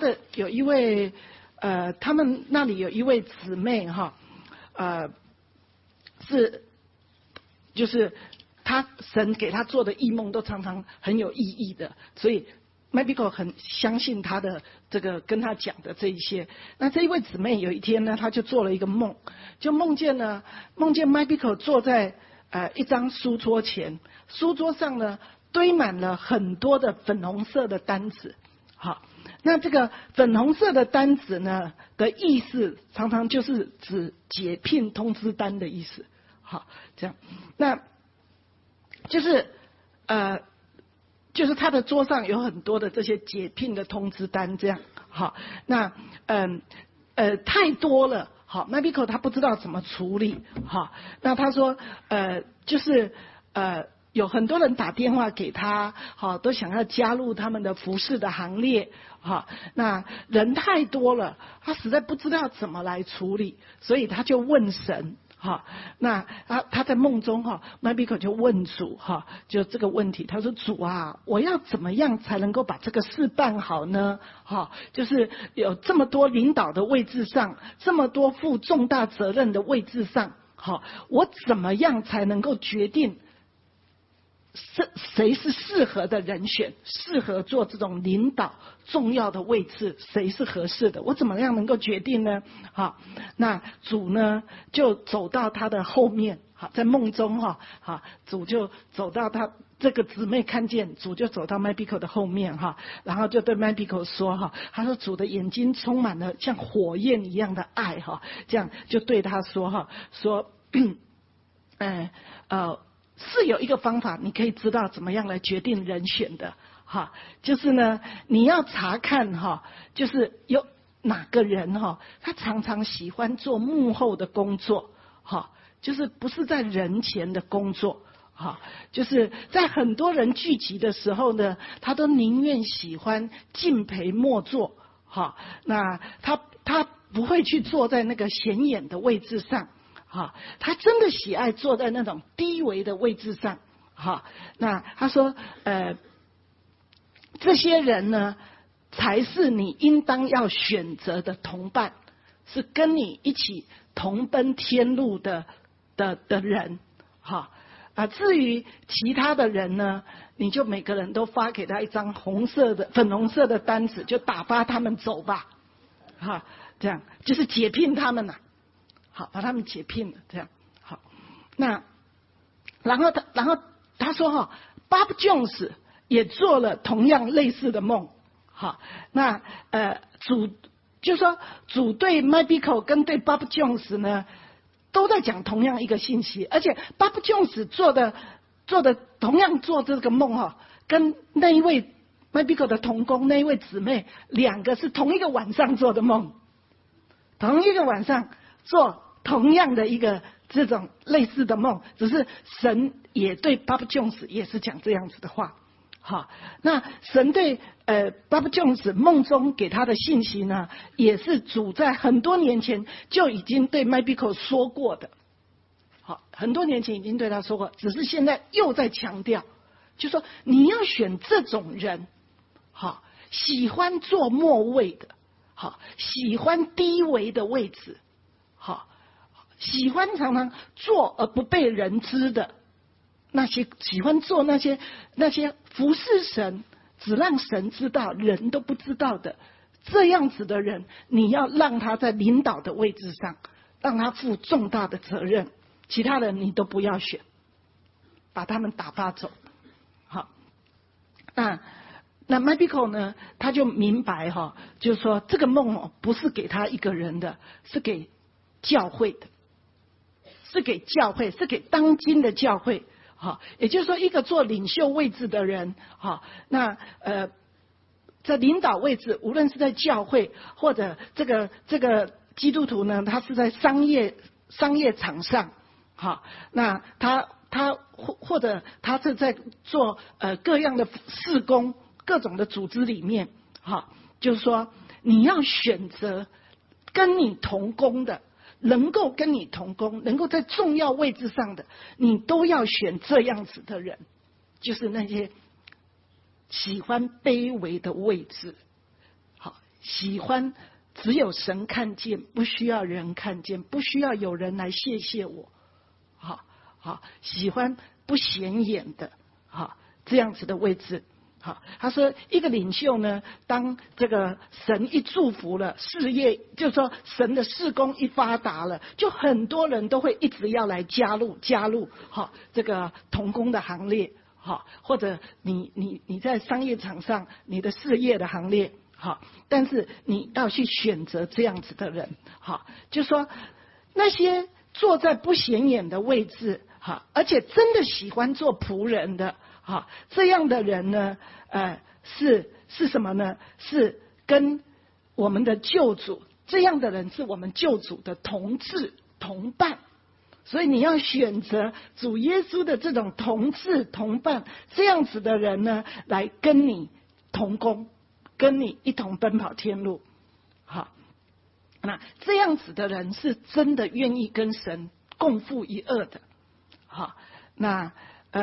C: 他们那里有一位姊妹哈，就是他神给他做的异梦都常常很有意义的，所以 Michael 很相信他的这个跟他讲的这一些。那这一位姊妹有一天呢，他就做了一个梦，就梦见 Michael 坐在一张书桌前，书桌上呢堆满了很多的粉红色的单子。好，那这个粉红色的单子呢的意思，常常就是指解聘通知单的意思。好，这样，那就是他的桌上有很多的这些解聘的通知单，这样。好，那太多了。好 ，Michael 他不知道怎么处理。好，那他说就是有很多人打电话给他，好，都想要加入他们的服侍的行列。好，那人太多了，他实在不知道怎么来处理，所以他就问神。好，那他在梦中哈 ，Michael 就问主哈，就这个问题，他说：“主啊，我要怎么样才能够把这个事办好呢？哈，就是有这么多领导的位置上，这么多负重大责任的位置上，好，我怎么样才能够决定谁是适合的人选，适合做这种领导重要的位置，谁是合适的？我怎么样能够决定呢？”好，那主呢就走到他的后面，好，在梦中哈，好，主就走到他这个姊妹看见，主就走到 Michael 的后面哈，然后就对 Michael 说哈，他说主的眼睛充满了像火焰一样的爱哈，这样就对他说哈，说是有一个方法，你可以知道怎么样来决定人选的，哈，就是呢，你要查看哈，就是有哪个人哈，他常常喜欢做幕后的工作，哈，就是不是在人前的工作，哈，就是在很多人聚集的时候呢，他都宁愿喜欢敬陪末座，哈，那他不会去坐在那个显眼的位置上。好，他真的喜爱坐在那种低微的位置上。好，那他说，这些人呢，才是你应当要选择的同伴，是跟你一起同奔天路的人。好，至于其他的人呢，你就每个人都发给他一张粉红色的单子，就打发他们走吧。好，这样就是解聘他们了。好，把他们解聘了，这样好。那然后他说哈 ，Bob Jones 也做了同样类似的梦。好，那就说主对 Michael 跟对 Bob Jones 呢，都在讲同样一个信息，而且 Bob Jones 做的同样做这个梦哈，跟那一位 Michael 的同工那一位姊妹，两个是同一个晚上做的梦，同一个晚上。做同样的一个这种类似的梦，只是神也对 Bob Jones 也是讲这样子的话。好，那神对Bob Jones 梦中给他的信息呢，也是主在很多年前就已经对 Michael 说过的。好，很多年前已经对他说过，只是现在又在强调，就说你要选这种人，好，喜欢做末位的，好，喜欢低微的位置。好，喜欢常常做而不被人知的那些，喜欢做那些服侍神只让神知道人都不知道的这样子的人，你要让他在领导的位置上，让他负重大的责任，其他人你都不要选，把他们打发走。好，那 Michael 呢，他就明白哈，就是说这个梦不是给他一个人的，是给教会的，是给教会，是给当今的教会。好，也就是说，一个做领袖位置的人，好，那在领导位置，无论是在教会或者这个基督徒呢，他是在商业场上， 好，那他或者他是在做各样的事工，各种的组织里面，好，就是说你要选择跟你同工的，能够跟你同工，能够在重要位置上的，你都要选这样子的人，就是那些喜欢卑微的位置，好，喜欢只有神看见，不需要人看见，不需要有人来谢谢我，好，喜欢不显眼的，好，这样子的位置。好，他说一个领袖呢，当这个神一祝福了事业，就是说神的事工一发达了，就很多人都会一直要来加入，好，这个同工的行列，好，或者你在商业场上你的事业的行列，好，但是你要去选择这样子的人，好，就说那些坐在不显眼的位置，好，而且真的喜欢做仆人的。好，这样的人呢，是什么呢？是跟我们的救主，这样的人是我们救主的同志同伴。所以你要选择主耶稣的这种同志同伴，这样子的人呢，来跟你同工，跟你一同奔跑天路。好，那这样子的人是真的愿意跟神共负一轭的。好，那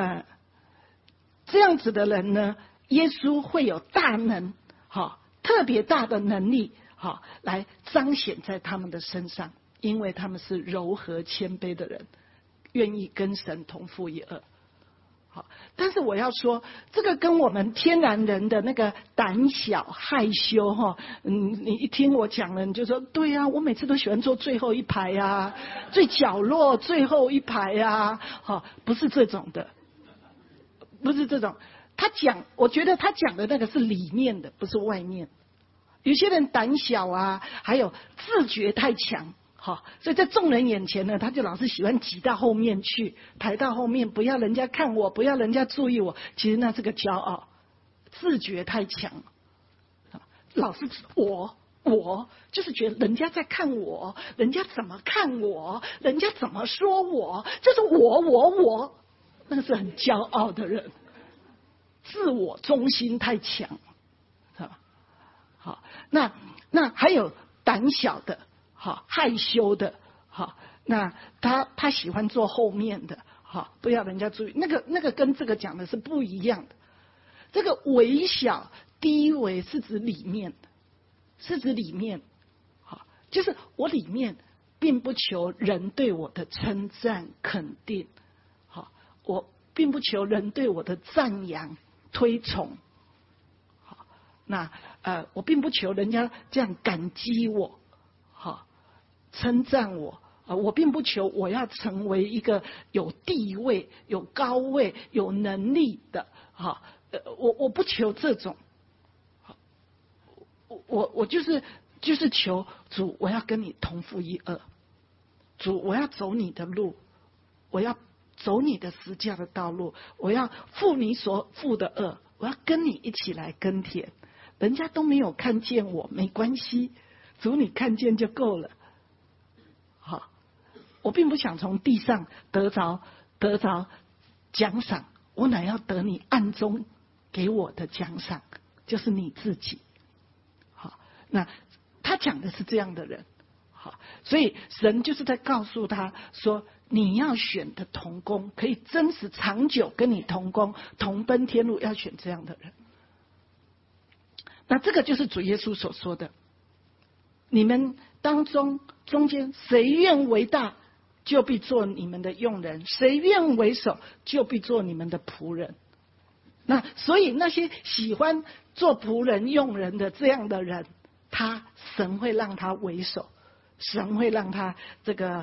C: 这样子的人呢，耶稣会有大能，好，特别大的能力，好，来彰显在他们的身上，因为他们是柔和谦卑的人，愿意跟神同负一轭。好，但是我要说，这个跟我们天然人的那个胆小害羞哈，你一听我讲了，你就说对啊，我每次都喜欢坐最后一排啊，最角落最后一排啊，好，不是这种的。不是这种，我觉得他讲的那个是里面的，不是外面。有些人胆小啊，还有自觉太强，好，所以在众人眼前呢，他就老是喜欢挤到后面去，排到后面，不要人家看我，不要人家注意我。其实那是个骄傲，自觉太强，老是我就是觉得人家在看我，人家怎么看我，人家怎么说我，就是我。那个是很骄傲的人，自我中心太强，好，那还有胆小的，好，害羞的，好，那他喜欢坐后面的，好，不要人家注意，那个跟这个讲的是不一样的。这个微小低微是指里面的，是指里面，好，就是我里面并不求人对我的称赞肯定。我并不求人对我的赞扬推崇，好，那我并不求人家这样感激我，好，称赞我，我并不求我要成为一个有地位、有高位、有能力的，好，我不求这种，我就是求主，我要跟你同负一轭，主，我要走你的路，我要走你的十架的道路，我要负你所负的恶，我要跟你一起来耕田。人家都没有看见我，没关系，主你看见就够了。好，我并不想从地上得着奖赏，我乃要得你暗中给我的奖赏，就是你自己。好，那他讲的是这样的人。好，所以神就是在告诉他说，你要选的同工，可以真实长久跟你同工同奔天路，要选这样的人。那这个就是主耶稣所说的，你们当中间谁愿为大，就必做你们的用人；谁愿为首，就必做你们的仆人。那所以那些喜欢做仆人用人的这样的人，神会让他为首，神会让他这个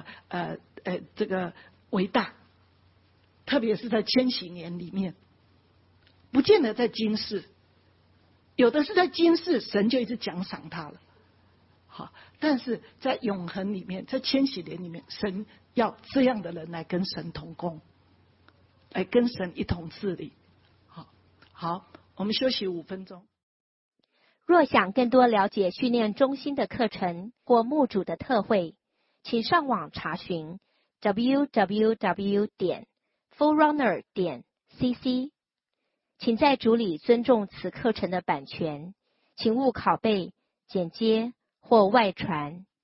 C: 为大，特别是在千禧年里面，不见得在今世，有的是在今世，神就一直奖赏他了。好，但是在永恒里面，在千禧年里面，神要这样的人来跟神同工，来跟神一同治理。好，我们休息5分钟。
A: 若想更多了解训练中心的课程或牧主的特会，请上网查询 www.forerunner.cc。请在主里尊重此课程的版权，请勿拷贝、剪接或外传。